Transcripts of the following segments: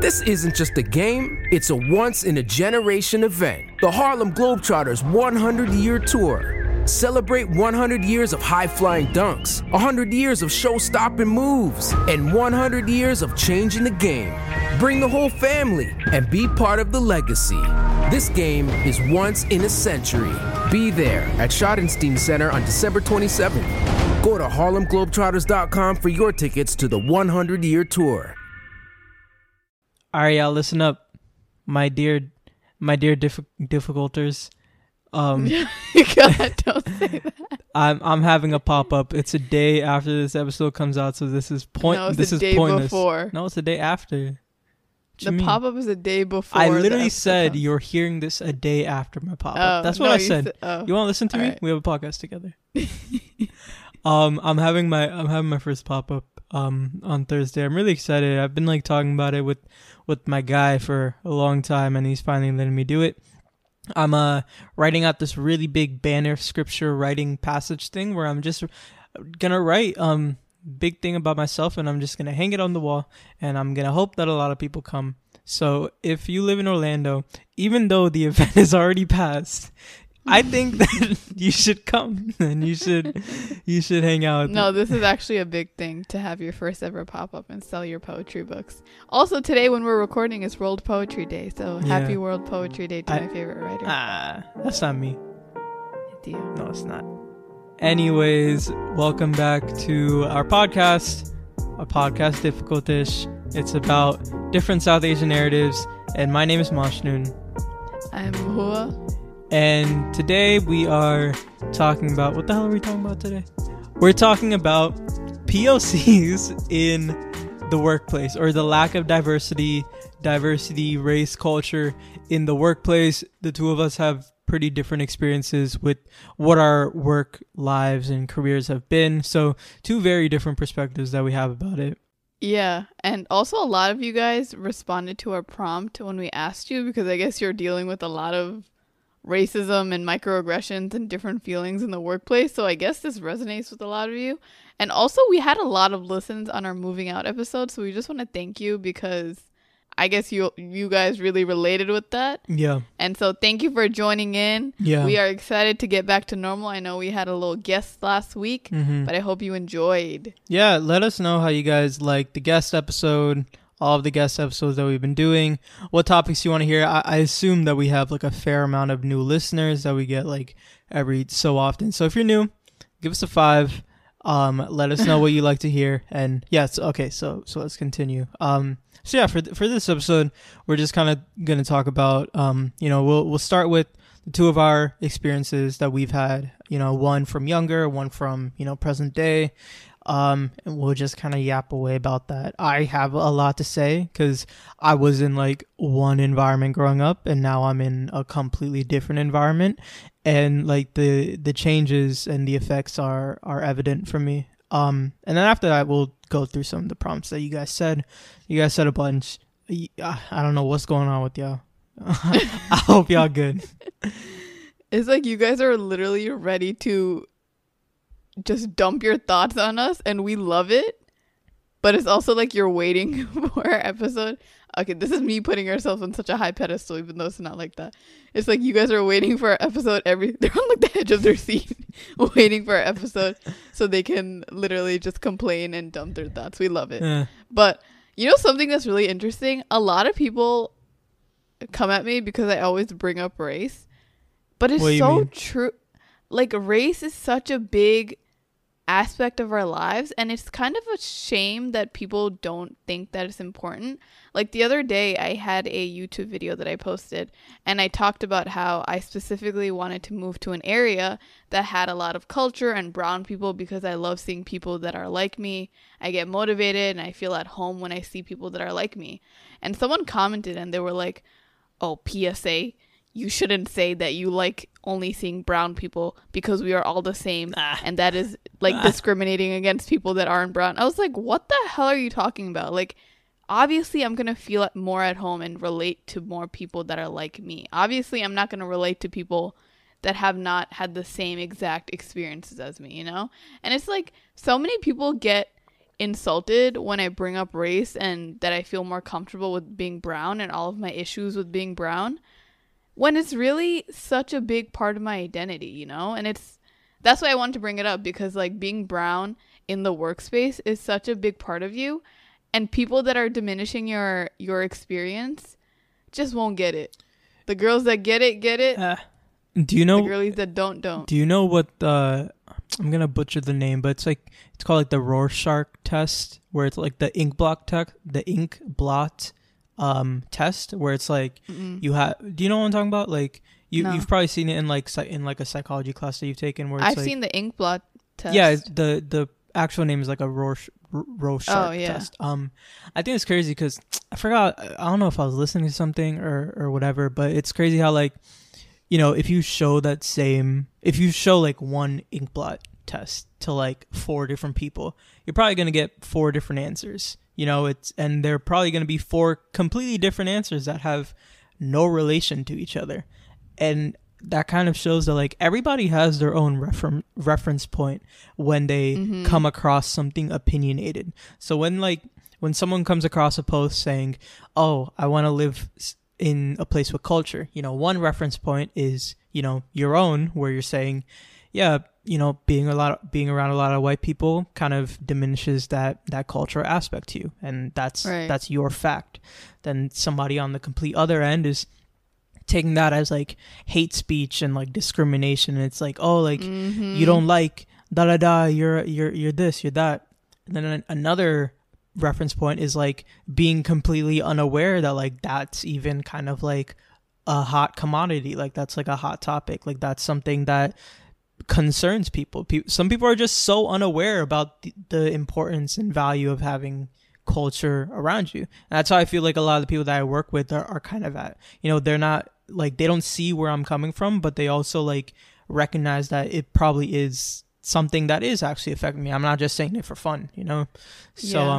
This isn't just a game, it's a once-in-a-generation event. The Harlem Globetrotters 100-year tour. Celebrate 100 years of high-flying dunks, 100 years of show-stopping moves, and 100 years of changing the game. Bring the whole family and be part of the legacy. This game is once in a century. Be there at Schottenstein Center on December 27th. Go to HarlemGlobetrotters.com for your tickets to the 100-year tour. All right, y'all, listen up, my dear difficulters. God, don't say that. I'm having a pop-up. It's a day after this episode comes out, so this is pointless. No, it's the day before. No, it's the day after. The pop-up is a day before. I literally said you're hearing this a day after my pop-up. That's what I said. You want to listen to me? Right. We have a podcast together. I'm having my first pop-up on Thursday. I'm really excited. I've been talking about it with my guy for a long time, and he's finally letting me do it. I'm writing out this really big banner scripture writing passage thing where I'm just gonna write big thing about myself, and I'm just gonna hang it on the wall, and I'm gonna hope that a lot of people come. So if you live in Orlando, even though the event is already passed, I think that you should come and you should hang out. No, this is actually a big thing to have your first ever pop-up and sell your poetry books. Also, today when we're recording is World Poetry Day, so happy World Poetry Day to my favorite writer. That's not me. Do you? No, it's not. Anyways, welcome back to our podcast Difficultish. It's about different South Asian narratives, and my name is Mashnoon. I'm Hua. And today we are talking about... What the hell are we talking about today? We're talking about POCs in the workplace, or the lack of diversity, race, culture in the workplace. The two of us have pretty different experiences with what our work lives and careers have been. So two very different perspectives that we have about it. Yeah, and also a lot of you guys responded to our prompt when we asked you, because I guess you're dealing with a lot of racism and microaggressions and different feelings in the workplace. So I guess this resonates with a lot of you. And also we had a lot of listens on our moving out episode. So we just want to thank you, because I guess you guys really related with that. Yeah. And so thank you for joining in. Yeah. We are excited to get back to normal. I know we had a little guest last week, but I hope you enjoyed. Yeah. Let us know how you guys like the guest episode, all of the guest episodes that we've been doing, what topics you want to hear. I assume that we have a fair amount of new listeners that we get every so often. So if you're new, give us a 5. Let us know what you like to hear. And yes, okay, so let's continue. So yeah, for this episode, we're just kind of going to talk about, we'll start with the two of our experiences that we've had, one from younger, one from, present day. And we'll just kind of yap away about that. I have a lot to say because I was in one environment growing up, and now I'm in a completely different environment, and the changes and the effects are evident for me. And then after that, we'll go through some of the prompts that you guys said. You guys said a bunch. I don't know what's going on with y'all. I hope y'all good. It's you guys are literally ready to just dump your thoughts on us, and we love it, but it's also you're waiting for our episode. Okay, this is me putting ourselves on such a high pedestal, even though it's not like that. It's you guys are waiting for our episode they're on the edge of their seat waiting for our episode so they can literally just complain and dump their thoughts. We love it. But something that's really interesting, a lot of come at me because I always bring up race, but it's so true. Race is such a big aspect of our lives, and it's kind of a shame that people don't think that it's important. The other day I had a YouTube video that I posted, and I talked about how I specifically wanted to move to an area that had a lot of culture and brown people, because I love seeing people that are like me. I get motivated and I feel at home when I see people that are like me. And someone commented and they were like, "Oh, PSA, you shouldn't say that you like only seeing brown people, because we are all the same, and that is discriminating against people that aren't brown." I was like, what the hell are you talking about? Obviously I'm gonna feel more at home and relate to more people that are like me. Obviously I'm not gonna relate to people that have not had the same exact experiences as me, And it's so many people get insulted when I bring up race and that I feel more comfortable with being brown and all of my issues with being brown, when it's really such a big part of my identity, you know? And that's why I wanted to bring it up, because like being brown in the workspace is such a big part of you, and people that are diminishing your experience just won't get it. The girls that get it, get it. Do you know the girlies that don't? Do you know what I'm gonna butcher the name, but it's called like the Rorschach test, where it's like the ink blot test, where it's like you have. Do you know what I'm talking about? Like you've probably seen it in like a psychology class that you've taken. Where it's I've seen the ink blot test. Yeah, the actual name is like a Rorschach test. I think it's crazy because I forgot. I don't know if I was listening to something or whatever, but it's crazy how like, you know, if you show like one ink blot test to like 4 different people, you're probably going to get 4 different answers, you know, and they're probably going to be 4 completely different answers that have no relation to each other. And that kind of shows that like everybody has their own reference point when they come across something opinionated. So when someone comes across a post saying, oh, I want to live in a place with culture, you know, one reference point is, you know, your own, where you're saying, yeah, you know, being around a lot of white people kind of diminishes that cultural aspect to you, and that's your fact. Then somebody on the complete other end is taking that as like hate speech and like discrimination, and it's like, oh, like you don't like you're this, you're that. And then another reference point is like being completely unaware that like that's even kind of like a hot commodity, like that's like a hot topic, like that's something that concerns people. Some people are just so unaware about the importance and value of having culture around you. And that's how I feel like a lot of the people that I work with are kind of at, you know, they're not like, they don't see where I'm coming from, but they also like recognize that it probably is something that is actually affecting me. I'm not just saying it for fun, you know? So,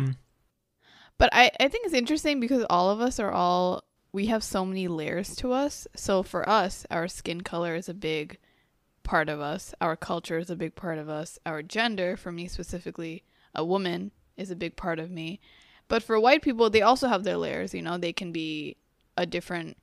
but I think it's interesting because all of us we have so many layers to us. So for us, our skin color is a big part of us. Our culture is a big part of us. Our gender, for me specifically, a woman, is a big part of me. But for white people, they also have their layers, you know? They can be a different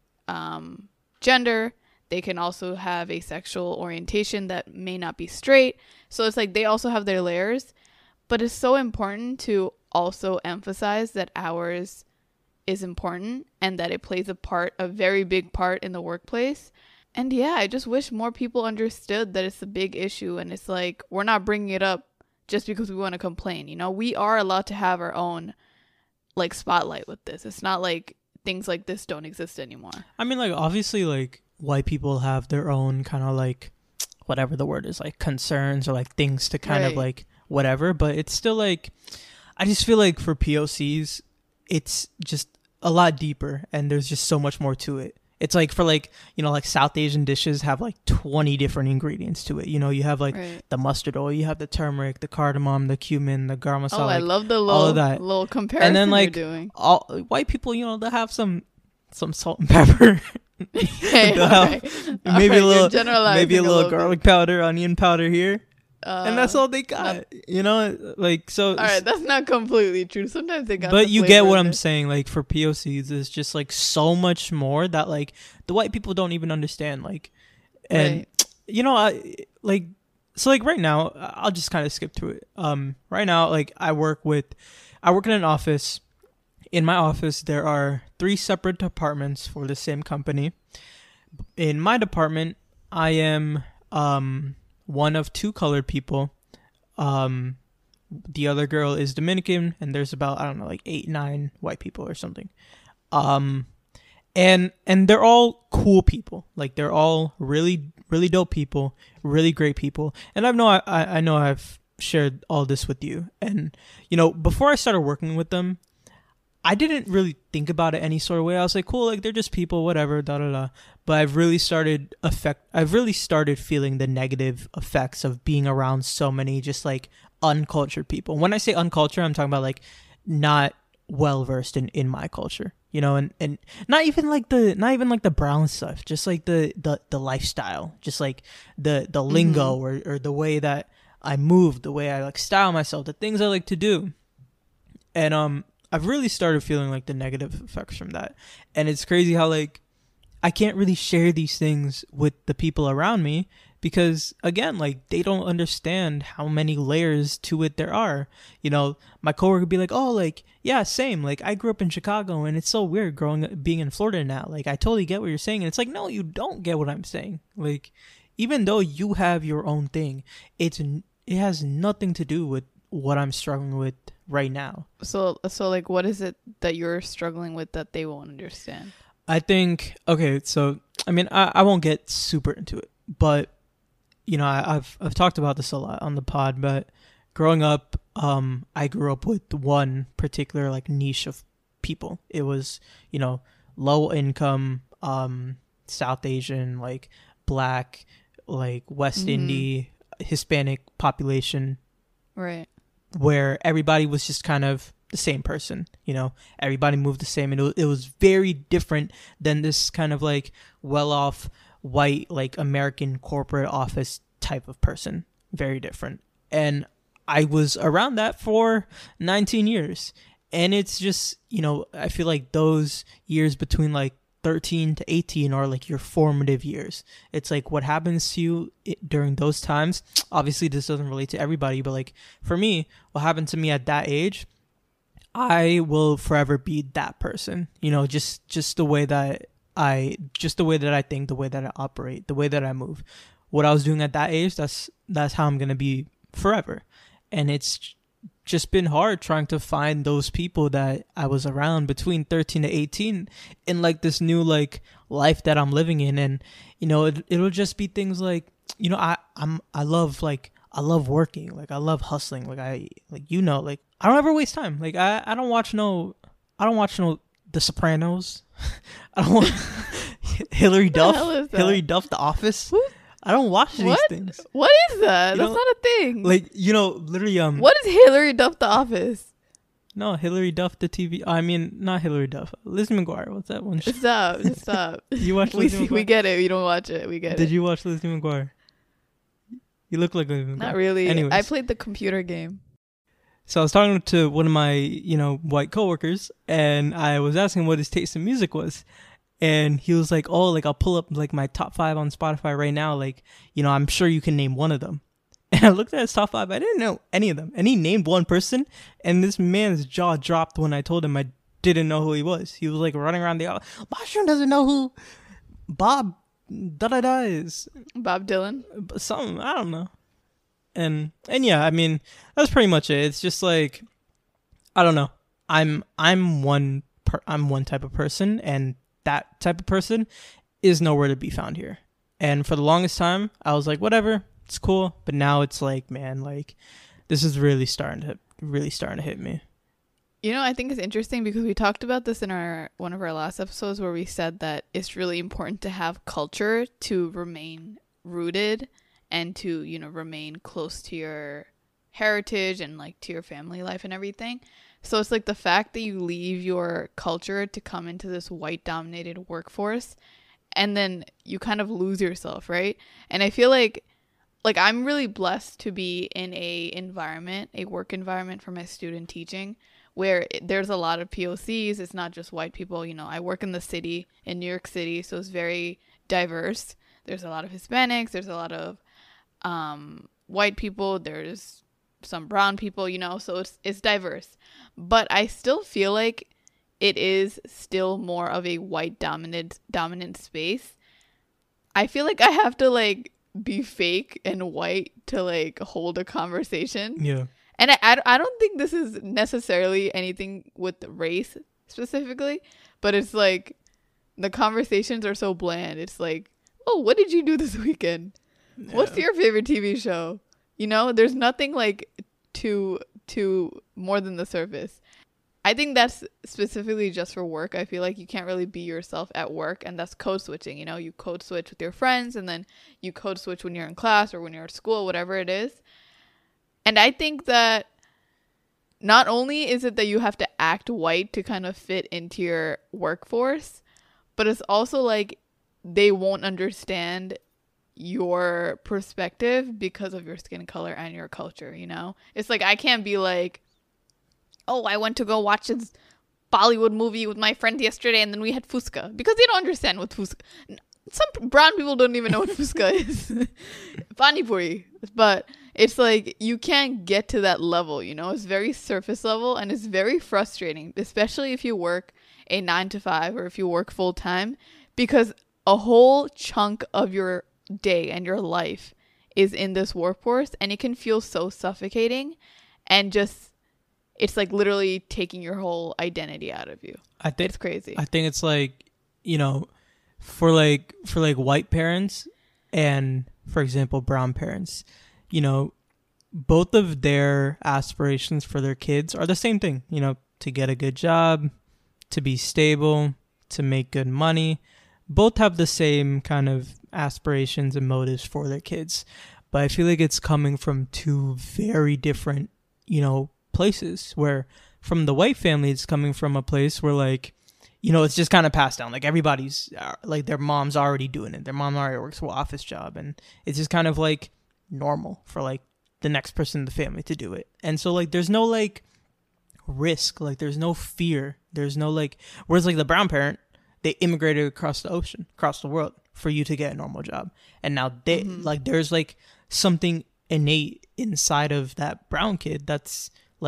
gender. They can also have a sexual orientation that may not be straight. So it's like they also have their layers. But it's so important to also emphasize that ours is important and that it plays a very big part in the workplace. And yeah, I just wish more people understood that it's a big issue, and it's like we're not bringing it up just because we want to complain. You know, we are allowed to have our own like spotlight with this. It's not like things like this don't exist anymore. I mean, like obviously like white people have their own kind of like whatever the word is, like concerns or like things to kind of like whatever, but it's still like, I just feel like for POCs it's just a lot deeper and there's just so much more to it. It's like for like, you know, like South Asian dishes have like 20 different ingredients to it. You know, you have like the mustard oil, you have the turmeric, the cardamom, the cumin, the garam masala. Oh, I love the little comparison and then, like, you're doing. All white people, you know, they'll have some salt and pepper. Maybe a little garlic powder, onion powder here. And that's all they got, you know, like, so. All right, that's not completely true. Sometimes they got. But you get what I'm saying. Like for POCs, there's just like so much more that like the white people don't even understand. Like, and you know, so like right now, I'll just kind of skip through it. Right now, like I work in an office. In my office, there are 3 separate departments for the same company. In my department, I am one of 2 colored people. The other girl is Dominican, and there's about, I don't know, like 8-9 white people or something. And they're all cool people. Like they're all really, really dope people, really great people. And I know I've shared all this with you. And you know, before I started working with them, I didn't really think about it any sort of way. I was like, cool, like they're just people, whatever, da da da. But I've really started feeling the negative effects of being around so many just like uncultured people. When I say uncultured, I'm talking about like not well versed in my culture, you know, and not even like the brown stuff, just like the lifestyle, just like the lingo or the way that I move, the way I like style myself, the things I like to do. And I've really started feeling like the negative effects from that. And it's crazy how like I can't really share these things with the people around me because again, like they don't understand how many layers to it there are. You know, my coworker would be like, "Oh, like yeah, same. Like I grew up in Chicago and it's so weird being in Florida now. Like I totally get what you're saying." And it's like, "No, you don't get what I'm saying." Like even though you have your own thing, it has nothing to do with what I'm struggling with right now. So like what is it that you're struggling with that they won't understand? I think, okay, so, I mean, I won't get super into it, but, you know, I've talked about this a lot on the pod, but growing up, I grew up with one particular, like, niche of people. It was, you know, low income, South Asian, like, Black, like, West Indie, Hispanic population. Right. Where everybody was just kind of the same person, you know, everybody moved the same, and it was very different than this kind of like well-off white like American corporate office type of person. Very different. And I was around that for 19 years, and it's just, you know, I feel like those years between like 13 to 18 are like your formative years. It's like what happens to you during those times. Obviously this doesn't relate to everybody, but like for me, what happened to me at that age, I will forever be that person, you know, just the way that I think, the way that I operate, the way that I move. What I was doing at that age, that's how I'm going to be forever. And it's just been hard trying to find those people that I was around between 13 to 18 in like this new like life that I'm living in. And, you know, it'll just be things like, you know, I love working. Like I love hustling. Like you know, like I don't ever waste time. Like I don't watch no The Sopranos. I don't want Hillary Duff. The Office. Who? I don't watch these things. What is that? You That's know, not a thing. Like, you know, literally What is Hillary Duff The Office? No, Hillary Duff the TV. I mean, not Hillary Duff. Lizzie McGuire. What's that one? Stop. You watch Lizzie McGuire? We get it. You don't watch it. We get it. Did you watch Lizzie McGuire? You look like Lizzie McGuire. Not really. Anyways. I played the computer game. So I was talking to one of my, you know, white coworkers, and I was asking what his taste in music was. And he was like, "Oh, like I'll pull up like my top 5 on Spotify right now. Like, you know, I'm sure you can name one of them." And I looked at his top 5. I didn't know any of them. And he named one person, and this man's jaw dropped when I told him I didn't know who he was. He was like running around the office. Mushroom doesn't know who Bob da-da-da is. Bob Dylan? Something, I don't know. And yeah, I mean, that's pretty much it. It's just like, I don't know. I'm one type of person, and that type of person is nowhere to be found here. And for the longest time, I was like, whatever, it's cool. But now it's like, man, like this is really starting to hit me. You know, I think it's interesting because we talked about this in one of our last episodes where we said that it's really important to have culture to remain rooted and to, you know, remain close to your heritage and like to your family life and everything. So it's like the fact that you leave your culture to come into this white dominated workforce and then you kind of lose yourself, right? And I feel like I'm really blessed to be in a work environment for my student teaching where there's a lot of POCs. It's not just white people. You know, I work in the city, in New York City, so it's very diverse. There's a lot of Hispanics. There's a lot of white people. There's some brown people, you know, so it's diverse. But I still feel like it is still more of a white dominant space. I feel like I have to like be fake and white to like hold a conversation. Yeah. And I don't think this is necessarily anything with race specifically, but it's like the conversations are so bland. It's like, "Oh, what did you do this weekend? Yeah. What's your favorite TV show?" You know, there's nothing like to more than the surface. I think that's specifically just for work. I feel like you can't really be yourself at work, and that's code switching. You know, you code switch with your friends, and then you code switch when you're in class or when you're at school, whatever it is. And I think that not only is it that you have to act white to kind of fit into your workforce, but it's also like they won't understand your perspective because of your skin color and your culture, you know? It's like I can't be like, oh, I went to go watch this Bollywood movie with my friend yesterday, and then we had Fuska, because they don't understand what Fuska. Some brown people don't even know what Fuska is. Pani Puri. But it's like you can't get to that level, you know? It's very surface level, and it's very frustrating, especially if you work a 9 to 5 or if you work full time, because a whole chunk of your day and your life is in this workforce, and it can feel so suffocating, and just it's like literally taking your whole identity out of you. It's crazy. I think it's like, you know, for white parents and, for example, brown parents, you know, both of their aspirations for their kids are the same thing, you know, to get a good job, to be stable, to make good money. Both have the same kind of aspirations and motives for their kids. But I feel like it's coming from two very different, you know, places, where from the white family, it's coming from a place where, like, you know, it's just kind of passed down. Like, everybody's like, their mom's already doing it. Their mom already works an office job, and it's just kind of like normal for like the next person in the family to do it. And so, like, there's no like risk, like there's no fear, there's no like, whereas like the brown parent, they immigrated across the ocean, across the world for you to get a normal job. And now they like, there's like something innate inside of that brown kid that's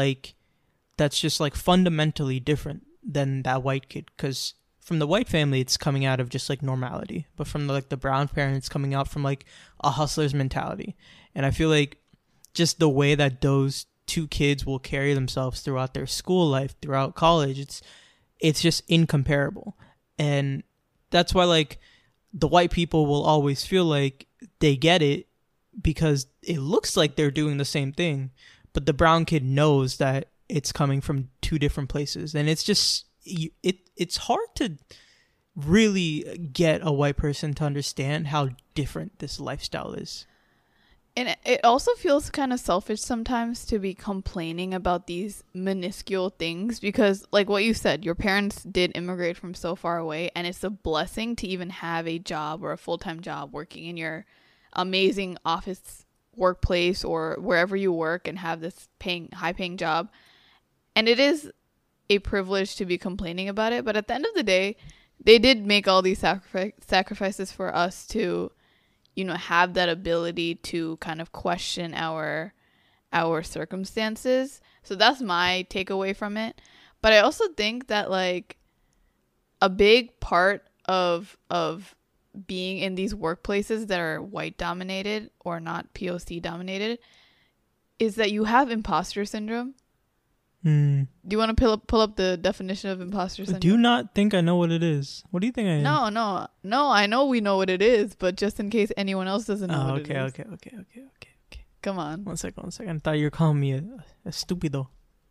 just like fundamentally different than that white kid. Because from the white family, it's coming out of just like normality, but from the brown parent, it's coming out from like a hustler's mentality. And I feel like just the way that those two kids will carry themselves throughout their school life, throughout college, it's just incomparable. And that's why like the white people will always feel like they get it, because it looks like they're doing the same thing, but the brown kid knows that it's coming from two different places. And it's just, it's hard to really get a white person to understand how different this lifestyle is. And it also feels kind of selfish sometimes to be complaining about these minuscule things, because like what you said, your parents did immigrate from so far away, and it's a blessing to even have a job or a full-time job working in your amazing office workplace or wherever you work and have this high-paying job. And it is a privilege to be complaining about it. But at the end of the day, they did make all these sacrifices for us to, you know, have that ability to kind of question our circumstances. So that's my takeaway from it. But I also think that like a big part of being in these workplaces that are white dominated or not POC dominated is that you have imposter syndrome. Do you want to pull up the definition of imposter syndrome? Do you not think I know what it is? What do you think I am? No. I know we know what it is, but just in case anyone else doesn't know what it is. Okay. Come on. One second. I thought you were calling me a stupido.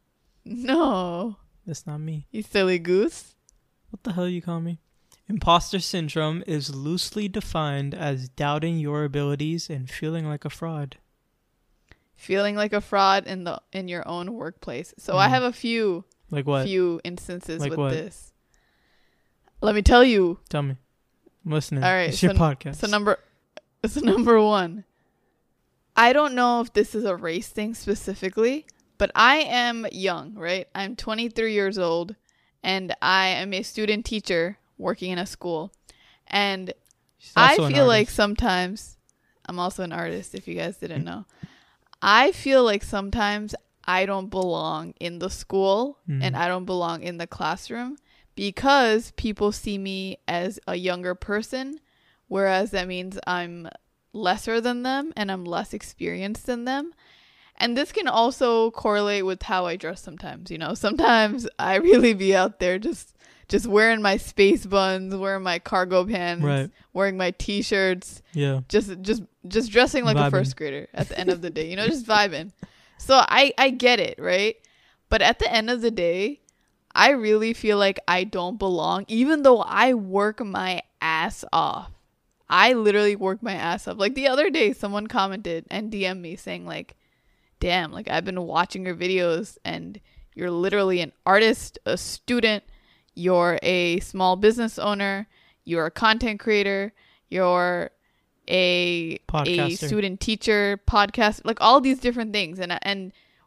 No. That's not me. You silly goose. What the hell are you calling me? Imposter syndrome is loosely defined as doubting your abilities and feeling like a fraud. Feeling like a fraud in your own workplace. So I have a few instances like with this. Let me tell you. Tell me. I'm listening. All right. It's your podcast. So number one. I don't know if this is a race thing specifically, but I am young, right? I'm 23 years old, and I am a student teacher working in a school. And I feel like sometimes I'm also an artist, if you guys didn't know. I feel like sometimes I don't belong in the school and I don't belong in the classroom because people see me as a younger person, whereas that means I'm lesser than them and I'm less experienced than them. And this can also correlate with how I dress sometimes. You know, sometimes I really be out there just wearing my space buns, wearing my cargo pants, right, wearing my t-shirts. Yeah. Just dressing like a first grader at the end of the day, you know, just vibing. So I get it, right? But at the end of the day, I really feel like I don't belong, even though I work my ass off. I literally work my ass off. Like the other day, someone commented and DM'd me saying like, damn, like I've been watching your videos and you're literally an artist, a student, you're a small business owner, you're a content creator, you're a student teacher, podcast, like all these different things. And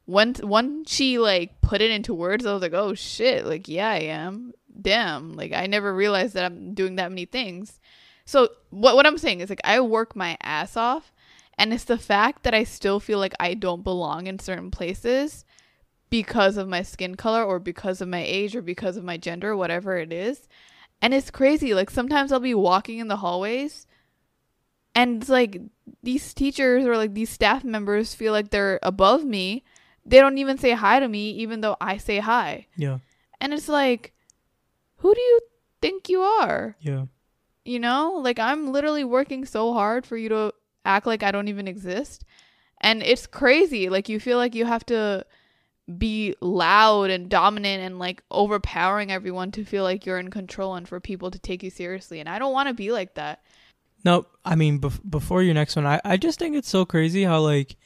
when she like put it into words, I was like, oh shit, like yeah, I am. Damn, like I never realized that I'm doing that many things. So what I'm saying is like I work my ass off, and it's the fact that I still feel like I don't belong in certain places because of my skin color or because of my age or because of my gender, whatever it is. And it's crazy. Like sometimes I'll be walking in the hallways and it's like these teachers or like these staff members feel like they're above me. They don't even say hi to me even though I say hi. Yeah. And it's like, who do you think you are? Yeah. You know, like I'm literally working so hard for you to act like I don't even exist. And it's crazy. Like you feel like you have to be loud and dominant and like overpowering everyone to feel like you're in control and for people to take you seriously. And I don't want to be like that. No, I mean, before your next one, I just think it's so crazy how like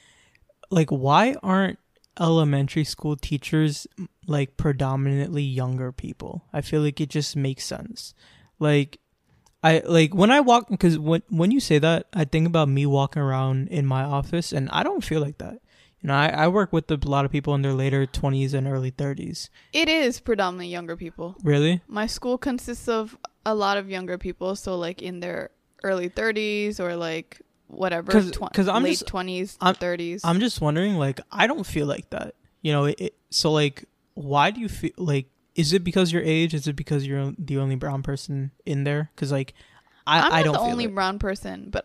why aren't elementary school teachers like predominantly younger people? I feel like it just makes sense. Like I like when I walk, because when you say that, I think about me walking around in my office and I don't feel like that. You know, I work with a lot of people in their later 20s and early 30s. It is predominantly younger people. Really? My school consists of a lot of younger people. So like in their early 30s or like whatever, late 20s to 30s. I'm just wondering, like, I don't feel like that. You know, so like, why do you feel like, is it because your age? Is it because you're the only brown person in there? Because like, I don't feel I'm not the only it. brown person, but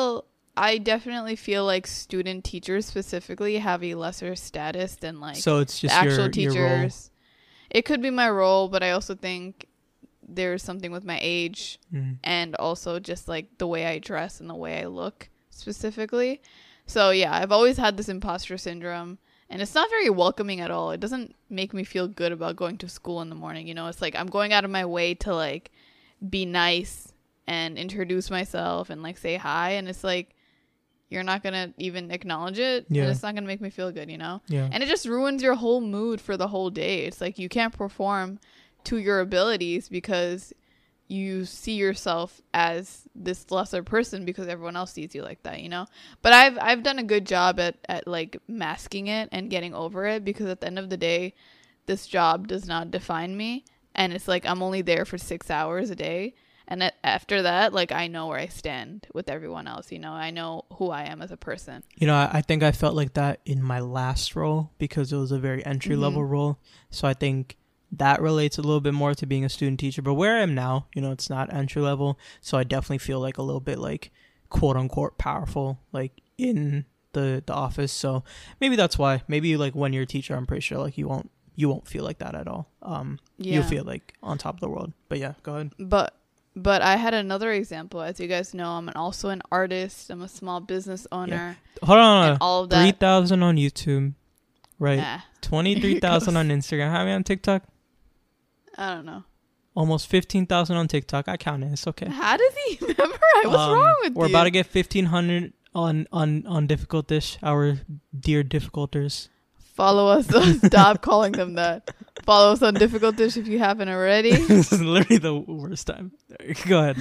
I definitely feel like student teachers specifically have a lesser status than like so it's just the actual your teachers. It could be my role, but I also think there's something with my age and also just like the way I dress and the way I look specifically. So yeah, I've always had this imposter syndrome, and it's not very welcoming at all. It doesn't make me feel good about going to school in the morning. You know, it's like I'm going out of my way to like be nice and introduce myself and like say hi, and it's like you're not gonna even acknowledge it. Yeah. And it's not gonna make me feel good, you know? Yeah. And it just ruins your whole mood for the whole day. It's like you can't perform to your abilities because you see yourself as this lesser person because everyone else sees you like that, you know? But I've done a good job at like masking it and getting over it, because at the end of the day, this job does not define me. And it's like I'm only there for 6 hours a day. And after that, like, I know where I stand with everyone else. You know, I know who I am as a person. You know, I think I felt like that in my last role because it was a very entry level role. So I think that relates a little bit more to being a student teacher. But where I am now, you know, it's not entry level. So I definitely feel like a little bit like quote unquote powerful, like in the office. So maybe that's why. Maybe like when you're a teacher, I'm pretty sure like you won't feel like that at all. You'll feel like on top of the world. But yeah, go ahead. But I had another example. As you guys know, I'm also an artist. I'm a small business owner. Yeah. Hold on. And all of that. 3,000 on YouTube. Right. 23,000 on Instagram. How many on TikTok? I don't know. Almost 15,000 on TikTok. I counted. It's okay. How does he memorize? What's wrong with you? We're about to get 1,500 on Difficult Dish, our dear difficulters. Follow us. Stop calling them that. Follow us on Difficult Dish if you haven't already. This is literally the worst time. Go ahead.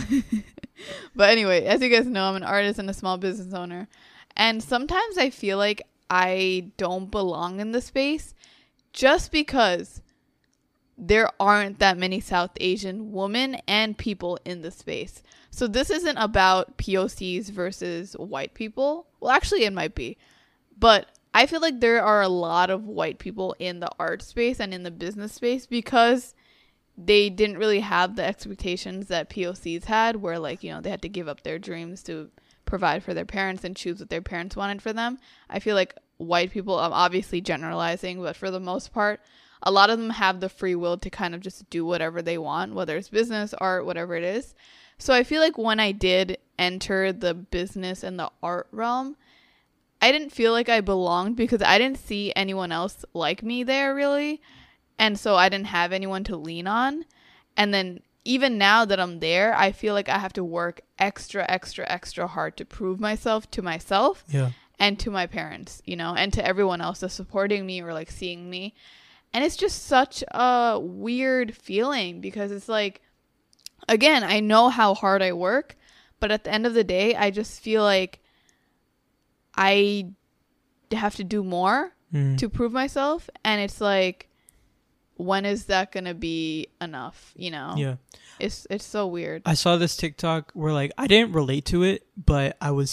But anyway, as you guys know, I'm an artist and a small business owner. And sometimes I feel like I don't belong in the space just because there aren't that many South Asian women and people in the space. So this isn't about POCs versus white people. Well, actually, it might be. But I feel like there are a lot of white people in the art space and in the business space because they didn't really have the expectations that POCs had, where like, you know, they had to give up their dreams to provide for their parents and choose what their parents wanted for them. I feel like white people, I'm obviously generalizing, but for the most part, a lot of them have the free will to kind of just do whatever they want, whether it's business, art, whatever it is. So I feel like when I did enter the business and the art realm, I didn't feel like I belonged because I didn't see anyone else like me there really. And so I didn't have anyone to lean on. And then even now that I'm there, I feel like I have to work extra hard to prove myself to myself and to my parents, you know, and to everyone else that's supporting me or like seeing me. And it's just such a weird feeling because it's like, again, I know how hard I work, but at the end of the day, I just feel like I have to do more to prove myself, and it's like, when is that gonna be enough? You know? Yeah. It's so weird. I saw this TikTok where like I didn't relate to it, but I was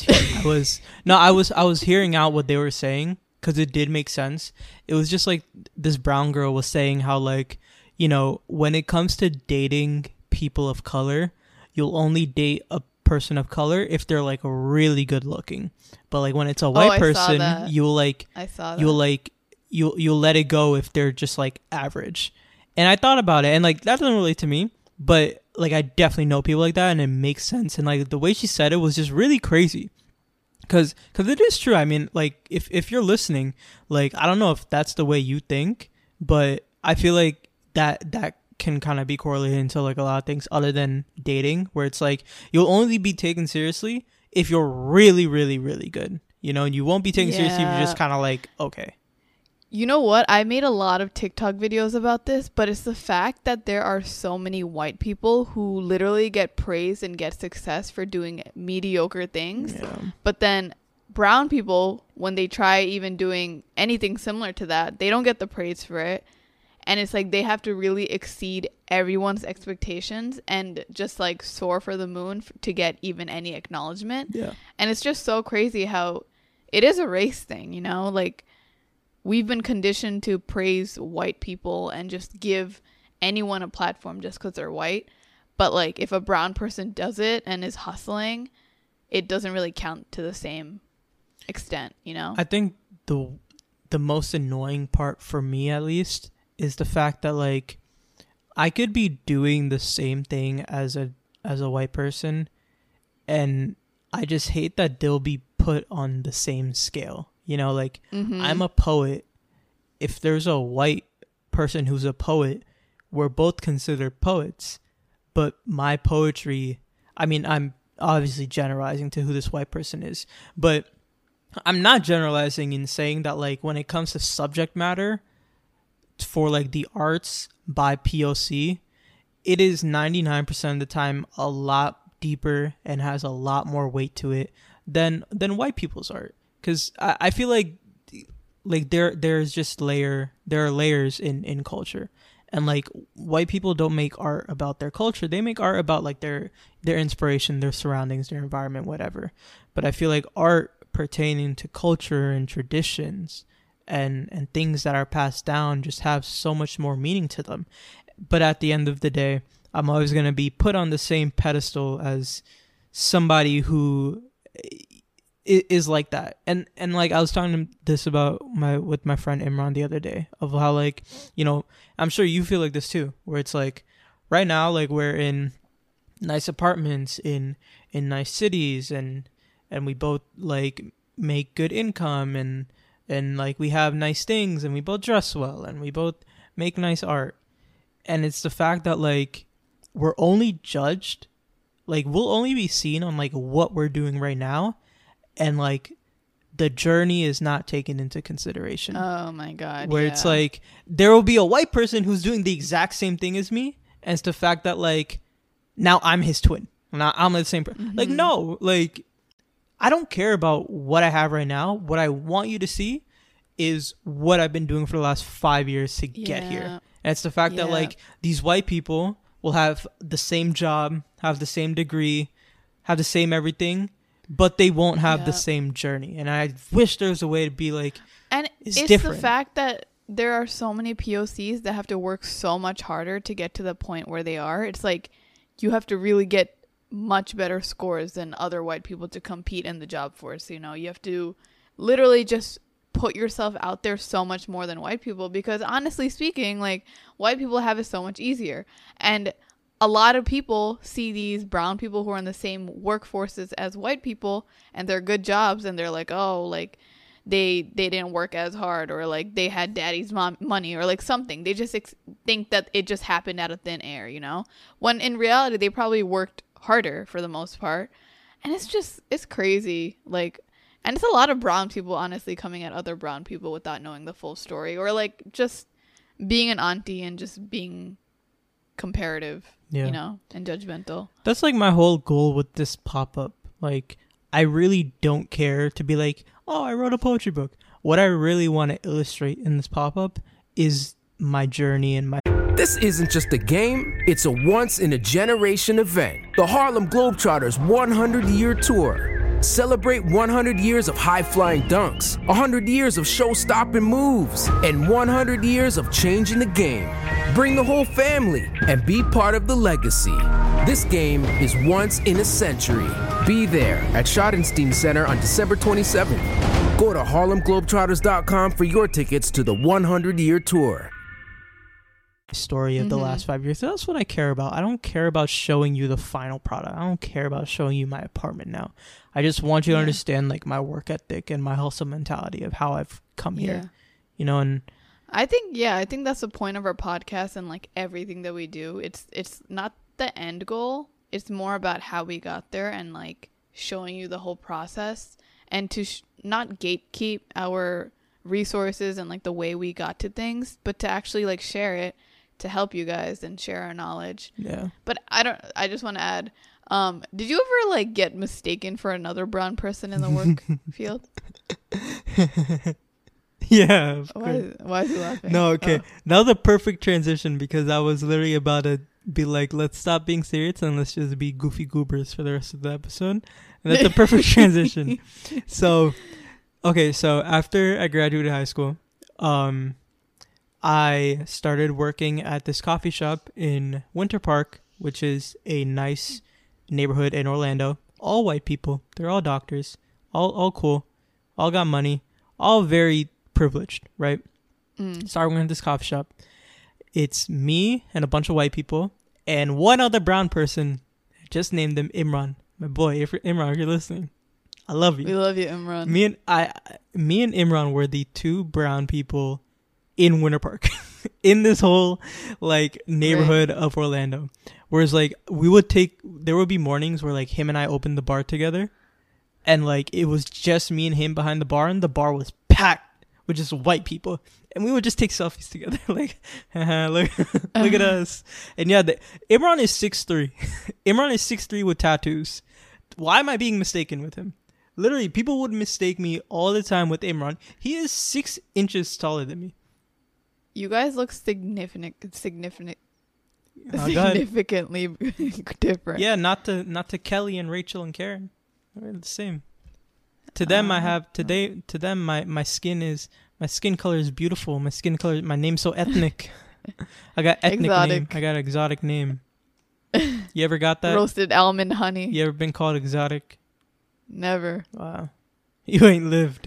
hearing out what they were saying because it did make sense. It was just like this brown girl was saying how like, you know, when it comes to dating people of color, you'll only date a person of color if they're like really good looking. But like when it's a white person, you'll like you'll like you'll let it go if they're just like average. And I thought about it, and like that doesn't relate to me, but like I definitely know people like that, and it makes sense. And like the way she said it was just really crazy, because it is true. I mean, like if you're listening, like I don't know if that's the way you think, but I feel like that can kind of be correlated into like a lot of things other than dating, where it's like you'll only be taken seriously if you're really, really, really good, you know, and you won't be taken seriously if you're just kind of like, okay. You know what? I made a lot of TikTok videos about this, but it's the fact that there are so many white people who literally get praised and get success for doing mediocre things. Yeah. But then brown people, when they try even doing anything similar to that, they don't get the praise for it. And it's like they have to really exceed everyone's expectations and just like soar for the moon to get even any acknowledgement. Yeah. And it's just so crazy how it is a race thing, you know? Like, we've been conditioned to praise white people and just give anyone a platform just because they're white. But like if a brown person does it and is hustling, it doesn't really count to the same extent, you know? I think the most annoying part for me, at least, is the fact that like I could be doing the same thing as a white person, and I just hate that they'll be put on the same scale. You know, like I'm a poet. If there's a white person who's a poet, we're both considered poets. But my poetry, I mean, I'm obviously generalizing to who this white person is, but I'm not generalizing in saying that like when it comes to subject matter for like the arts by POC, it is 99% of the time a lot deeper and has a lot more weight to it than white people's art. Because I feel like there's just there are layers in culture, and like white people don't make art about their culture, they make art about like their inspiration, their surroundings, their environment, whatever. But I feel like art pertaining to culture and traditions and things that are passed down just have so much more meaning to them. But at the end of the day, I'm always going to be put on the same pedestal as somebody who is like that. And like I was talking this about with my friend Imran the other day, of how like, you know, I'm sure you feel like this too, where it's like right now, like we're in nice apartments in nice cities, and we both like make good income, and like we have nice things, and we both dress well, and we both make nice art. And it's the fact that like we're only judged, like we'll only be seen on like what we're doing right now, and like the journey is not taken into consideration. Oh my God. Where it's like there will be a white person who's doing the exact same thing as me, and it's the fact that like now I'm his twin, now I'm the same person. Like no, like I don't care about what I have right now. What I want you to see is what I've been doing for the last 5 years to get here. And it's the fact that like these white people will have the same job, have the same degree, have the same everything, but they won't have the same journey. And I wish there was a way to be like, and it's different. The fact that there are so many POCs that have to work so much harder to get to the point where they are. It's like you have to really get much better scores than other white people to compete in the job force. You know, you have to literally just put yourself out there so much more than white people, because honestly speaking, like white people have it so much easier. And a lot of people see these brown people who are in the same workforces as white people and they're good jobs, and they're like, oh, like they didn't work as hard, or like they had daddy's money, or like something. They just think that it just happened out of thin air, you know, when in reality they probably worked harder for the most part. And it's crazy. Like, and it's a lot of brown people honestly coming at other brown people without knowing the full story, or like just being an auntie and just being comparative, you know, and judgmental. That's like my whole goal with this pop-up. Like I really don't care to be like, oh, I wrote a poetry book. what I really want to illustrate in this pop-up is my journey and my... This isn't just a game, it's a once-in-a-generation event. The Harlem Globetrotters 100-year tour. Celebrate 100 years of high-flying dunks, 100 years of show-stopping moves, and 100 years of changing the game. Bring the whole family and be part of the legacy. This game is once in a century. Be there at Schottenstein Center on December 27th. Go to HarlemGlobetrotters.com for your tickets to the 100-year tour. Story of the last 5 years. That's what I care about. I don't care about showing you the final product. I don't care about showing you my apartment now. I just want you to understand like my work ethic and my hustle mentality of how I've come here. You know, and I think that's the point of our podcast and like everything that we do. It's not the end goal. It's more about how we got there and like showing you the whole process and to not gatekeep our resources and like the way we got to things, but to actually like share it to help you guys and share our knowledge. Yeah. But I just want to add, did you ever like get mistaken for another brown person in the work field? Yeah. Of course. Why is he laughing? No, okay. Now the perfect transition, because I was literally about to be like, let's stop being serious and let's just be goofy goobers for the rest of the episode. And that's a perfect transition. So, okay, so after I graduated high school, I started working at this coffee shop in Winter Park, which is a nice neighborhood in Orlando. All white people. They're all doctors. All cool. All got money. All very privileged, right? Started working at this coffee shop. It's me and a bunch of white people and one other brown person. I just named him Imran. My boy, Imran, if you're listening, I love you. We love you, Imran. Me and Imran were the two brown people in Winter Park, in this whole like neighborhood of Orlando. Whereas like there would be mornings where like him and I opened the bar together, and like it was just me and him behind the bar, and the bar was packed with just white people, and we would just take selfies together, like, look at us. And yeah, Imran is 6'3". Imran is 6'3" with tattoos. Why am I being mistaken with him? Literally, people would mistake me all the time with Imran. He is 6 inches taller than me. You guys look significantly different. Yeah, not to Kelly and Rachel and Karen. We're the same. To them, my skin color is beautiful. My name's so ethnic. I got ethnic name. I got exotic name. You ever got that? Roasted almond honey. You ever been called exotic? Never. Wow. You ain't lived.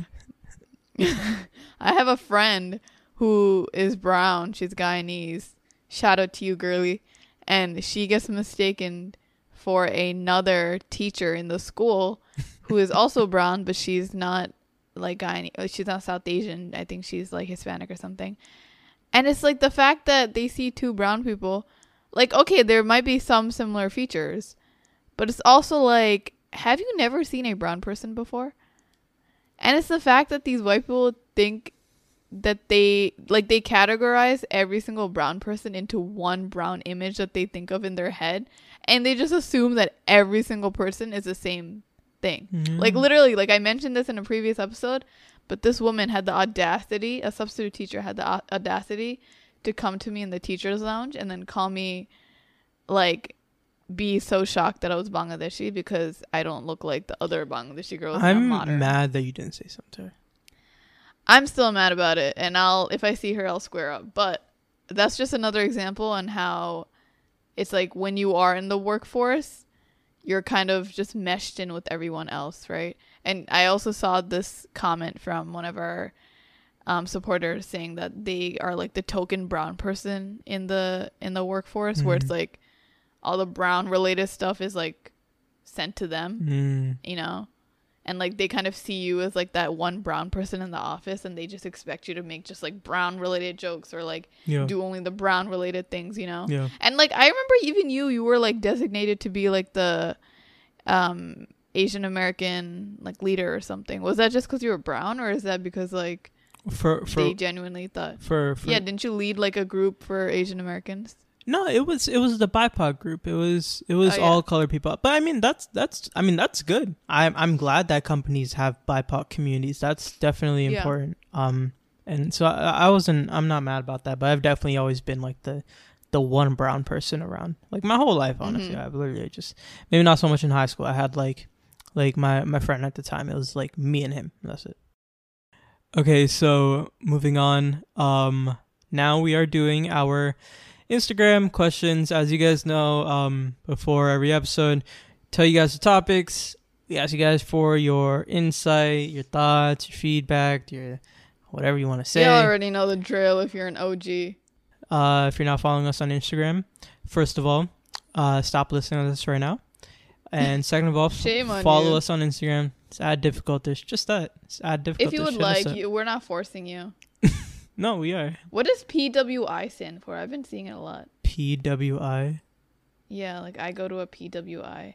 I have a friend who is brown. She's Guyanese. Shout out to you, girly. And she gets mistaken for another teacher in the school who is also brown, but she's not like Guyanese. She's not South Asian. I think she's like Hispanic or something. And it's like the fact that they see two brown people, like, okay, there might be some similar features, but it's also like, have you never seen a brown person before? And it's the fact that these white people think that they categorize every single brown person into one brown image that they think of in their head, and they just assume that every single person is the same thing. Like literally, like I mentioned this in a previous episode, but this woman had the audacity, a substitute teacher had the audacity to come to me in the teacher's lounge and then call me, like, be so shocked that I was Bangladeshi because I don't look like the other Bangladeshi girls. I'm mad that you didn't say something to her. I'm still mad about it, and if I see her, I'll square up. But that's just another example on how it's like when you are in the workforce, you're kind of just meshed in with everyone else, right? And I also saw this comment from one of our supporters saying that they are like the token brown person in the workforce, where it's like all the brown related stuff is like sent to them, you know? And like they kind of see you as like that one brown person in the office, and they just expect you to make just like brown related jokes or like do only the brown related things, you know? Yeah. And like I remember even you were like designated to be like the Asian American like leader or something. Was that just because you were brown, or is that because like they genuinely thought? Yeah, didn't you lead like a group for Asian Americans? No, it was the BIPOC group. It was yeah. all colored people. But I mean that's good. I'm glad that companies have BIPOC communities. That's definitely Yeah. important. And so I'm not mad about that. But I've definitely always been like the one brown person around, like my whole life. Honestly, I've literally just, maybe not so much in high school. I had like my friend at the time. It was like me and him. That's it. Okay, so moving on. Now we are doing our Instagram questions. As you guys know, before every episode, tell you guys the topics. We ask you guys for your insight, your thoughts, your feedback, your whatever you want to say. You already know the drill if you're an OG. If you're not following us on Instagram, first of all, stop listening to this right now. And second of all, Shame on follow you. us on Instagram. It's @difficultish. Just that. It's @difficultish. If you would like, we're not forcing you. No, we are. What does PWI stand for? I've been seeing it a lot. PWI. Yeah, like I go to a PWI.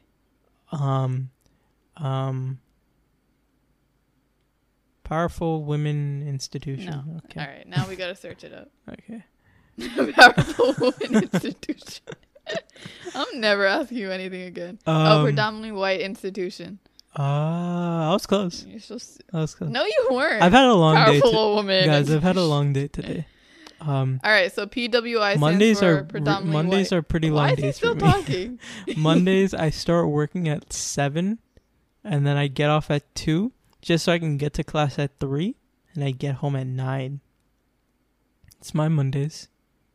Powerful Women Institution. No. Okay. All right, now we gotta search it up. Okay. Powerful Women Institution. I'm never asking you anything again. Predominantly white institution. I was close. You're so I was close. No, you weren't. I've had a long day. Powerful woman. Guys, I've had a long day today. All right, so PWI Mondays stands for are predominantly Mondays white. are pretty long Why is days he still for me. talking? Mondays I start working at 7, and then I get off at 2, just so I can get to class at 3, and I get home at 9. It's my Mondays.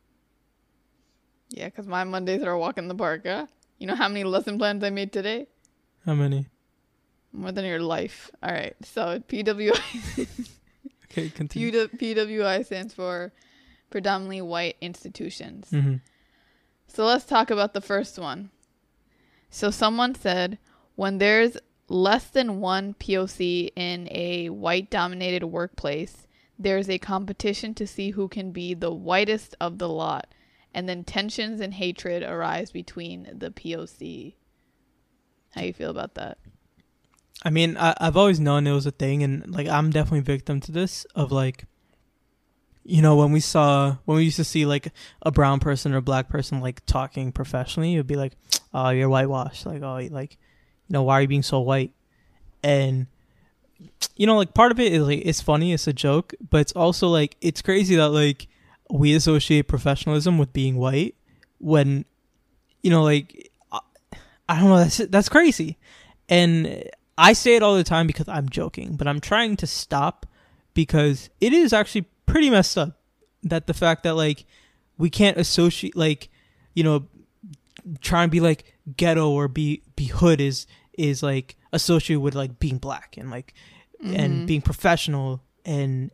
Yeah, because my Mondays are a walk in the park, huh? You know how many lesson plans I made today? How many? More than your life. All right, so PWI. Okay, continue. PWI stands for predominantly white institutions. Mm-hmm. So let's talk about the first one. So someone said, when there's less than one POC in a white-dominated workplace, there's a competition to see who can be the whitest of the lot, and then tensions and hatred arise between the POC. How you feel about that? I mean, I've always known it was a thing, and like I'm definitely victim to this. Of like, you know, when we used to see like a brown person or a black person like talking professionally, it'd be like, "Oh, you're whitewashed." Like, "Oh, like, you know, why are you being so white?" And you know, like part of it is like it's funny, it's a joke, but it's also like it's crazy that like we associate professionalism with being white when, you know, like I don't know, that's crazy. And I say it all the time because I'm joking, but I'm trying to stop because it is actually pretty messed up that the fact that like we can't associate, like, you know, try and be like ghetto or be hood is like associated with like being black and like and being professional and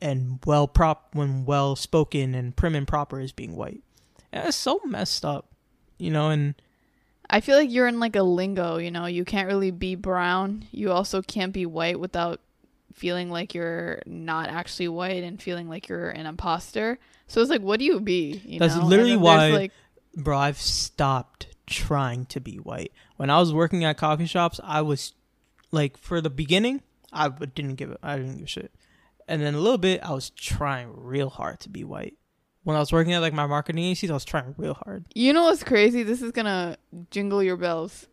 well spoken and prim and proper is being white. And it's so messed up, you know. And I feel like you're in like a lingo, you know, you can't really be brown. You also can't be white without feeling like you're not actually white and feeling like you're an imposter. So it's like, what do you be? You that's know? literally why, like, bro, I've stopped trying to be white. When I was working at coffee shops, I was like, for the beginning, I didn't give a shit. And then a little bit, I was trying real hard to be white. When I was working at like my marketing agencies, I was trying real hard. You know what's crazy? This is gonna jingle your bells.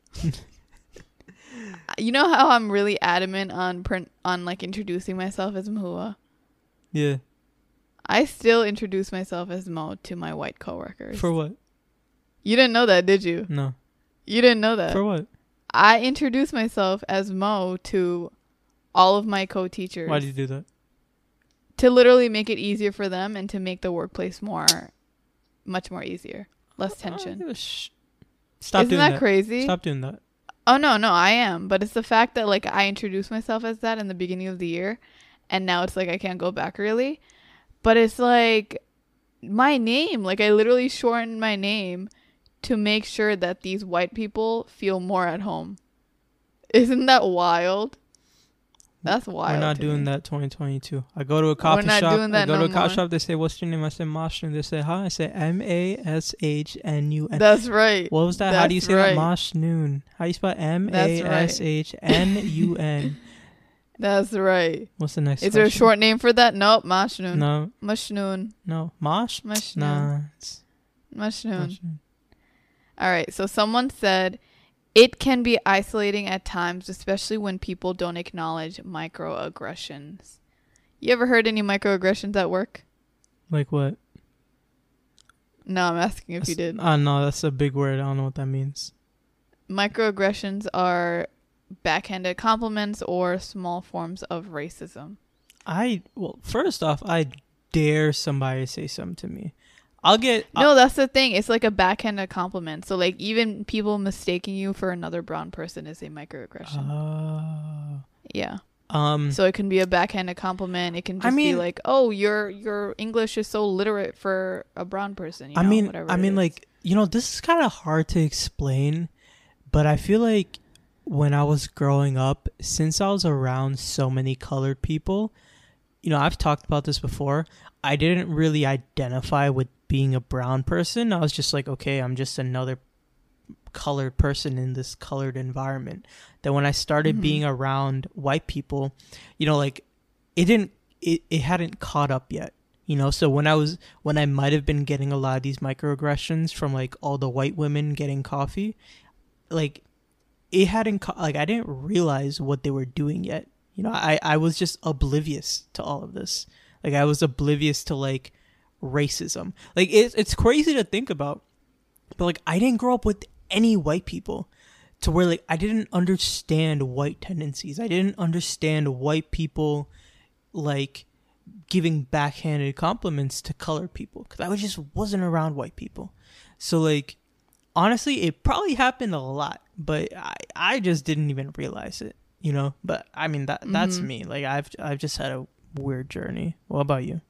You know how I'm really adamant on like introducing myself as Mahua? Yeah. I still introduce myself as Mo to my white coworkers. For what? You didn't know that, did you? No. You didn't know that. For what? I introduce myself as Mo to all of my co-teachers. Why did you do that? To literally make it easier for them and to make the workplace much more easier. Less tension. Stop Isn't doing that crazy? Stop doing that. Oh, no, I am. But it's the fact that, like, I introduced myself as that in the beginning of the year. And now it's like I can't go back, really. But it's like my name. Like, I literally shortened my name to make sure that these white people feel more at home. Isn't that wild? That's wild. We're not doing that 2022. I go to a coffee shop. I go to a coffee shop. They say, "What's your name?" I say, "Mashnoon." They say, "Huh?" I say, "MASHNUN." That's right. What was that? How do you say that? Mashnoon. How do you spell MASHNUN? That's right. What's the next? Is there a short name for that? Nope. Mashnoon. No. Mashnoon. No. Mosh? Mashnoon. Nah. Mashnoon. All right. So someone said it can be isolating at times, especially when people don't acknowledge microaggressions. You ever heard any microaggressions at work? Like what? No, I'm asking if you did. No, that's a big word. I don't know what that means. Microaggressions are backhanded compliments or small forms of racism. Well, first off, I dare somebody to say something to me. No, that's the thing. It's like a backhanded compliment. So like even people mistaking you for another brown person is a microaggression. Yeah. So it can be a backhanded compliment. It can just be like, oh, your English is so literate for a brown person. Like, this is kind of hard to explain, but I feel like when I was growing up, since I was around so many colored people, I've talked about this before. I didn't really identify with being a brown person. I was just like, okay, I'm just another colored person in this colored environment. Then when I started being around white people, it hadn't caught up yet. So when I might have been getting a lot of these microaggressions from like all the white women getting coffee, like it hadn't I didn't realize what they were doing yet. I was just oblivious to all of this. Like I was oblivious to like racism. Like it's crazy to think about, but like I didn't grow up with any white people to where like I didn't understand white tendencies. I didn't understand white people like giving backhanded compliments to colored people because I just wasn't around white people. So like honestly, it probably happened a lot, but I just didn't even realize it. But I mean that's me. Like I've just had a weird journey. What about you?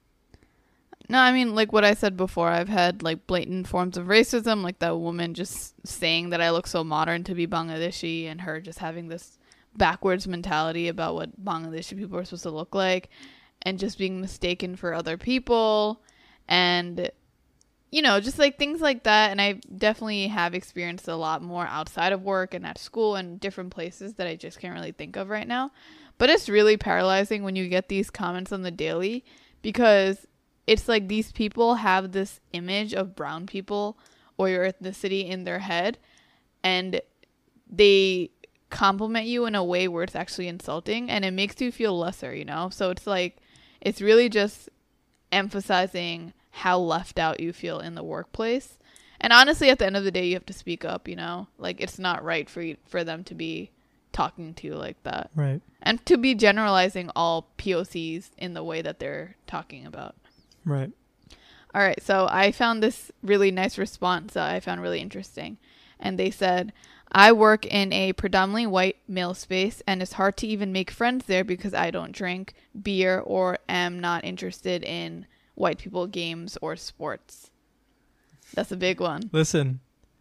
No, I mean, like what I said before, I've had like blatant forms of racism, like that woman just saying that I look so modern to be Bangladeshi and her just having this backwards mentality about what Bangladeshi people are supposed to look like and just being mistaken for other people and, just like things like that. And I definitely have experienced a lot more outside of work and at school and different places that I just can't really think of right now. But it's really paralyzing when you get these comments on the daily because it's like these people have this image of brown people or your ethnicity in their head and they compliment you in a way where it's actually insulting and it makes you feel lesser, So it's like, it's really just emphasizing how left out you feel in the workplace. And honestly, at the end of the day, you have to speak up, Like it's not right for them to be talking to you like that. Right. And to be generalizing all POCs in the way that they're talking about. Right. All right. So I found this really nice response that I found really interesting. And they said, I work in a predominantly white male space and it's hard to even make friends there because I don't drink beer or am not interested in white people games or sports. That's a big one. Listen,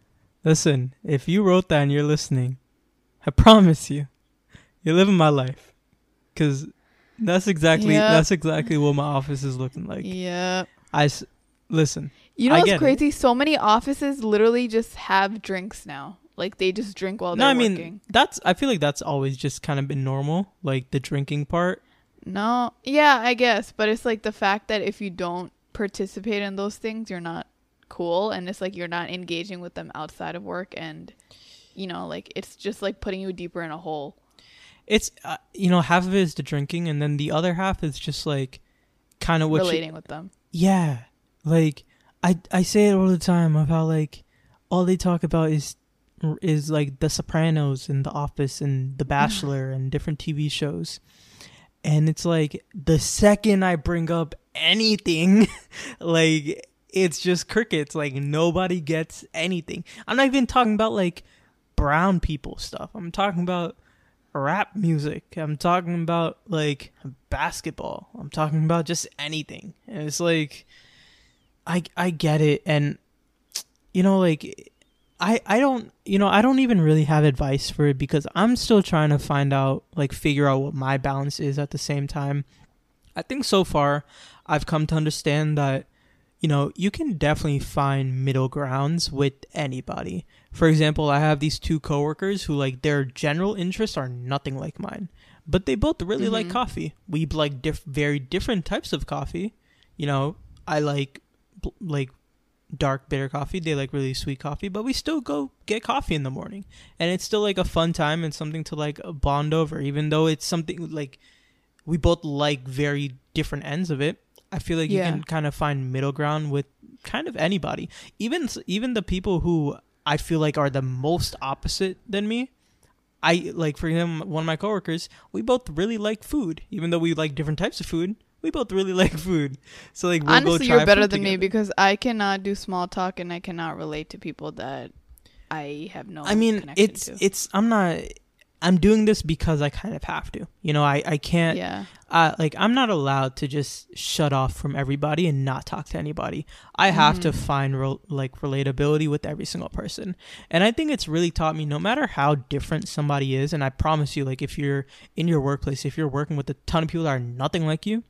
if you wrote that and you're listening, I promise you're living my life. Because that's exactly what my office is looking like. Yeah. Listen. What's crazy? So many offices literally just have drinks now. Like they just drink while they're working. I feel like that's always just kind of been normal, like the drinking part. No. Yeah, I guess. But it's like the fact that if you don't participate in those things, you're not cool. And it's like you're not engaging with them outside of work. And, like it's just like putting you deeper in a hole. It's, half of it is the drinking. And then the other half is just like kind of relating with them. Yeah. Like I say it all the time of how like all they talk about is like The Sopranos and The Office and The Bachelor and different TV shows. And it's like the second I bring up anything, like it's just crickets. Like nobody gets anything. I'm not even talking about like brown people stuff. I'm talking about rap music. I'm talking about like basketball. I'm talking about just anything. And it's like I get it. And like I don't even really have advice for it because I'm still trying to figure out what my balance is at the same time. I think so far I've come to understand that, you can definitely find middle grounds with anybody. For example, I have these two coworkers who like their general interests are nothing like mine, but they both really like coffee. We like very different types of coffee. I like dark bitter coffee. They like really sweet coffee, but we still go get coffee in the morning, and it's still like a fun time and something to like bond over, even though it's something like we both like very different ends of it. I feel like you can kind of find middle ground with kind of anybody, even the people who I feel like are the most opposite than me. I like, for example, one of my coworkers, we both really like food, even though we like different types of food. We both really like food. So like, we'll honestly, go try you're better food than me together. because I cannot do small talk and I cannot relate to people that I have no connection to. I'm doing this because I kind of have to. You know, I can't. Yeah. Like, I'm not allowed to just shut off from everybody and not talk to anybody. I have to find relatability with every single person. And I think it's really taught me, no matter how different somebody is, and I promise you, like, if you're in your workplace, if you're working with a ton of people that are nothing like you,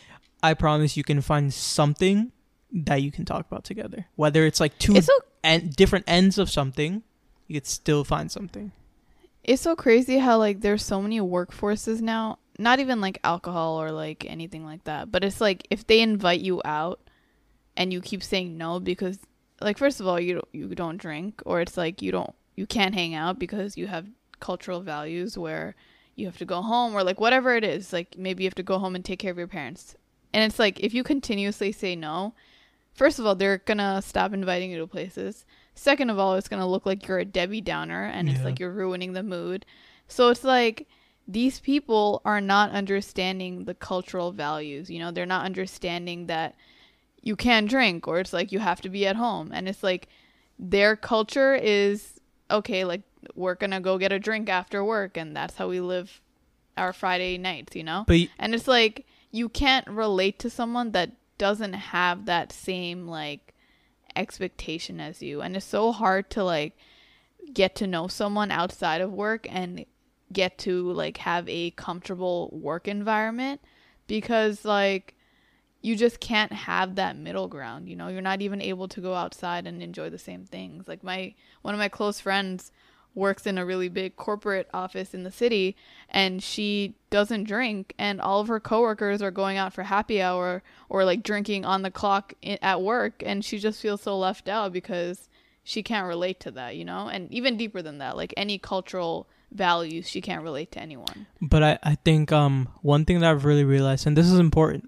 I promise you can find something that you can talk about together. Whether it's like different ends of something, you could still find something. It's so crazy how like there's so many workforces now, not even like alcohol or like anything like that, but it's like if they invite you out and you keep saying no because like, first of all, you don't drink, or it's like you can't hang out because you have cultural values where you have to go home, or like whatever it is, like maybe you have to go home and take care of your parents. And it's like if you continuously say no, first of all, they're gonna stop inviting you to places. Second of all, it's going to look like you're a Debbie Downer and it's like you're ruining the mood. So it's like these people are not understanding the cultural values. You know, they're not understanding that you can't drink, or it's like you have to be at home. And it's like their culture is, okay, like we're going to go get a drink after work, and that's how we live our Friday nights, you know? And it's like you can't relate to someone that doesn't have that same like expectation as you, and it's so hard to like get to know someone outside of work and get to like have a comfortable work environment, because like you just can't have that middle ground. You know, you're not even able to go outside and enjoy the same things. Like one of my close friends works in a really big corporate office in the city, and she doesn't drink, and all of her coworkers are going out for happy hour or like drinking on the clock at work, and she just feels so left out because she can't relate to that, you know? And even deeper than that, like any cultural values, she can't relate to anyone. But I think one thing that I've really realized, and this is important,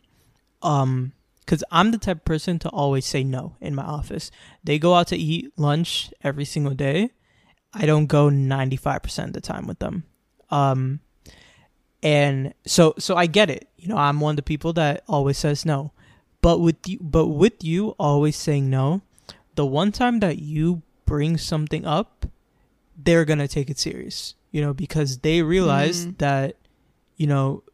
because I'm the type of person to always say no in my office. They go out to eat lunch every single day. I don't go 95% of the time with them. And so I get it. You know, I'm one of the people that always says no. But with you always saying no, the one time that you bring something up, they're going to take it serious, you know, because they realize that, you know,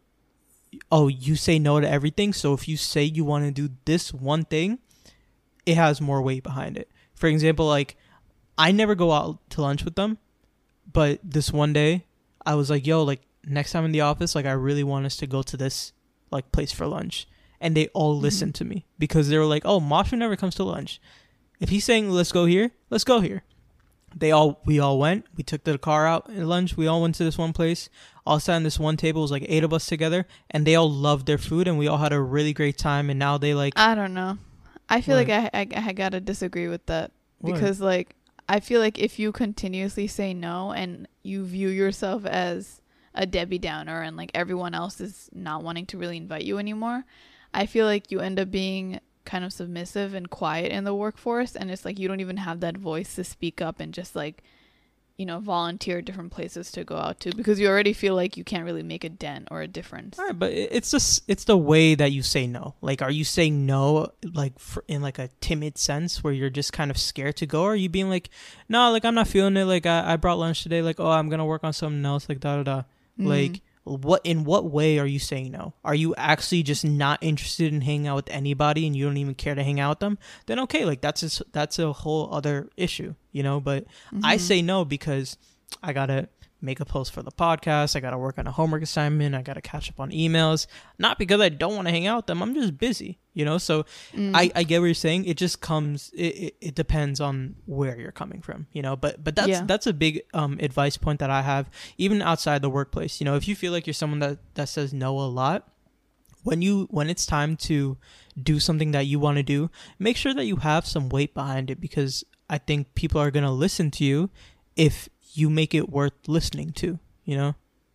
oh, you say no to everything. So if you say you want to do this one thing, it has more weight behind it. For example, like, I never go out to lunch with them, but this one day I was like, yo, like next time in the office, like I really want us to go to this like place for lunch. And they all listened to me because they were like, oh, Masha never comes to lunch. If he's saying, let's go here, let's go here. We all went, we took the car out at lunch. We all went to this one place, all sat on this one table. It was like 8 of us together, and they all loved their food, and we all had a really great time. And now they like, I don't know. I feel like I gotta disagree with that because like, I feel like if you continuously say no and you view yourself as a Debbie Downer and like everyone else is not wanting to really invite you anymore, I feel like you end up being kind of submissive and quiet in the workforce, and it's like you don't even have that voice to speak up and just like, you know, volunteer different places to go out to because you already feel like you can't really make a dent or a difference. All right, but it's the way that you say no. Like, are you saying no like in like a timid sense where you're just kind of scared to go, or are you being like, no, like I'm not feeling it, like I brought lunch today, like, oh, I'm gonna work on something else, like da da da. Like, in what way are you saying no? Are you actually just not interested in hanging out with anybody and you don't even care to hang out with them? Then okay, like that's a whole other issue, you know. But I say no because I gotta make a post for the podcast, I gotta work on a homework assignment, I gotta catch up on emails. Not because I don't want to hang out with them, I'm just busy, you know. So I get what you're saying. It just comes. It depends on where you're coming from, you know. But that's a big advice point that I have, even outside the workplace. You know, if you feel like you're someone that says no a lot, when it's time to do something that you want to do, make sure that you have some weight behind it, because I think people are going to listen to you if you make it worth listening to, you know?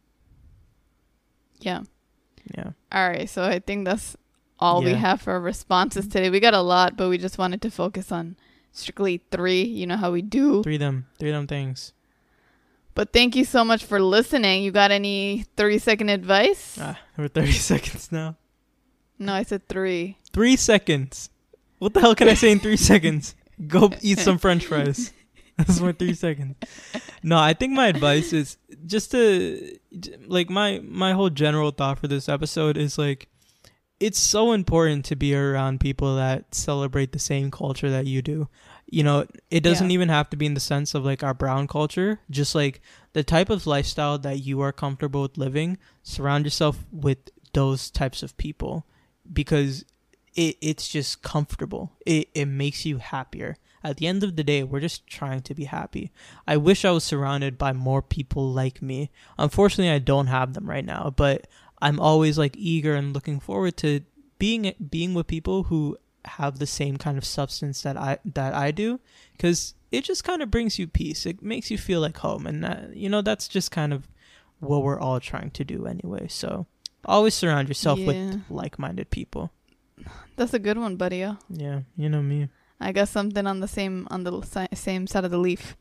Yeah. Yeah. All right. So I think that's all we Yeah. have for responses today. We got a lot, but we just wanted to focus on strictly 3. You know how we do. Three of them things. But thank you so much for listening. You got any 30-second advice? We're 30 seconds now. No, I said 3. 3 seconds. What the hell can I say in 3 seconds? Go eat some French fries. That's my 3 seconds. No, I think my advice is just to, like, my whole general thought for this episode is, like, it's so important to be around people that celebrate the same culture that you do. You know, it doesn't even have to be in the sense of, like, our brown culture. Just, like, the type of lifestyle that you are comfortable with living, surround yourself with those types of people, because it's just comfortable. It makes you happier. At the end of the day, we're just trying to be happy. I wish I was surrounded by more people like me. Unfortunately, I don't have them right now, but I'm always, like, eager and looking forward to being with people who have the same kind of substance that I do, because it just kind of brings you peace. It makes you feel like home, and that's just kind of what we're all trying to do anyway. So always surround yourself with like-minded people. That's a good one, buddy. Yeah, you know me. I got something on the same side of the leaf.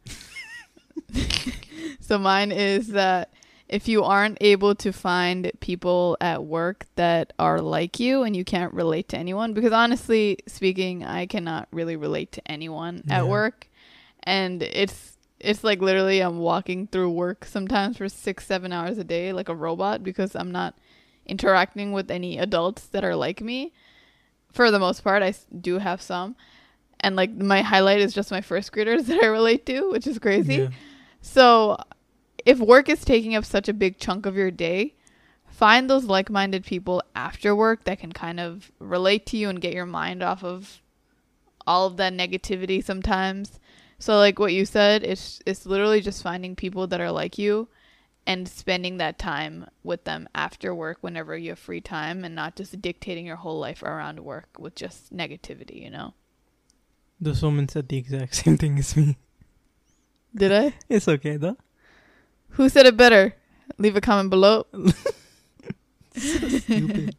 So mine is that if you aren't able to find people at work that are like you and you can't relate to anyone, because honestly speaking, I cannot really relate to anyone at work. And it's like literally I'm walking through work sometimes for 6-7 hours a day like a robot, because I'm not interacting with any adults that are like me. For the most part, I do have some. And, like, my highlight is just my first graders that I relate to, which is crazy. Yeah. So if work is taking up such a big chunk of your day, find those like-minded people after work that can kind of relate to you and get your mind off of all of that negativity sometimes. So, like what you said, it's literally just finding people that are like you and spending that time with them after work whenever you have free time, and not just dictating your whole life around work with just negativity, you know? This woman said the exact same thing as me. Did I? It's okay, though. Who said it better? Leave a comment below. So stupid.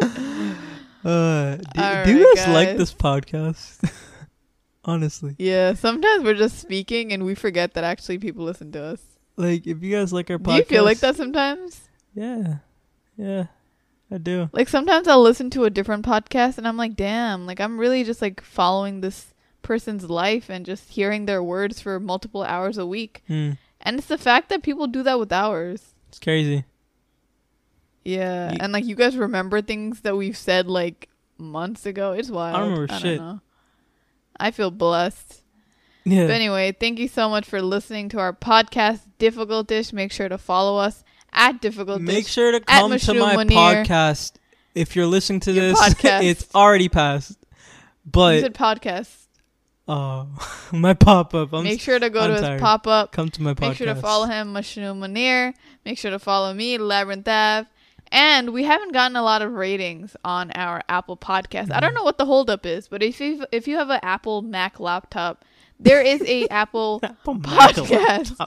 Do you guys like this podcast? Honestly. Yeah, sometimes we're just speaking and we forget that actually people listen to us. Like, if you guys like our podcast... Do you feel like that sometimes? Yeah, I do. Like, sometimes I'll listen to a different podcast and I'm like, damn, like, I'm really just, like, following this person's life and just hearing their words for multiple hours a week. And it's the fact that people do that with ours. It's crazy. Yeah, and, like, you guys remember things that we've said, like, months ago. It's wild. I don't remember shit. Don't know. I feel blessed. Yeah. But anyway, thank you so much for listening to our podcast, Difficult Dish. Make sure to follow us at Difficult Dish. Make sure to come to my podcast. If you're listening to this, it's already passed. But you said podcast. Oh, my pop-up. Make sure to go to his pop-up. Come to my podcast. Make sure to follow him, Mashnoon Munir. Make sure to follow me, Labyrinth Ave. And we haven't gotten a lot of ratings on our Apple podcast. I don't know what the holdup is, but if you have an Apple Mac laptop, there is a Apple podcast.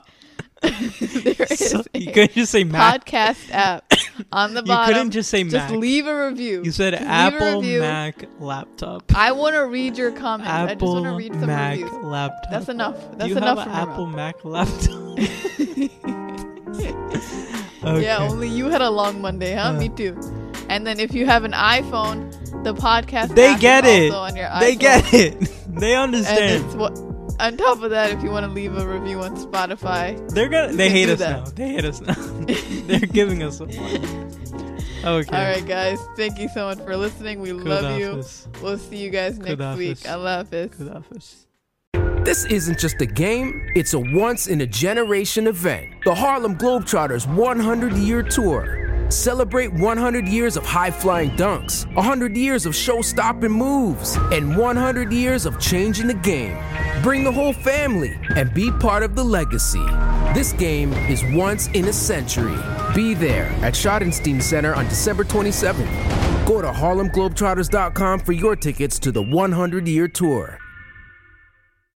You couldn't just say Mac. Podcast app on the bottom. You couldn't just say Mac. Just leave a review. You said Apple Mac laptop. I want to read your comments. I just want to read some Mac reviews. Laptop. That's enough. That's you enough have for an Apple Mac laptop. Okay. Yeah, only you had a long Monday, huh? Me too. And then if you have an iPhone, the podcast they app get is it. also on your iPhone. They get it. They understand. And on top of that, if you want to leave a review on Spotify, they hate us now. They hate us now. They're giving us a Okay. All right, guys. Thank you so much for listening. We love you. We'll see you guys next week. Allah Hafiz. This isn't just a game, it's a once-in-a-generation event. The Harlem Globetrotters 100-year tour. Celebrate 100 years of high-flying dunks, 100 years of show-stopping moves, and 100 years of changing the game. Bring the whole family and be part of the legacy. This game is once in a century. Be there at Schottenstein Center on December 27th. Go to HarlemGlobetrotters.com for your tickets to the 100-year tour.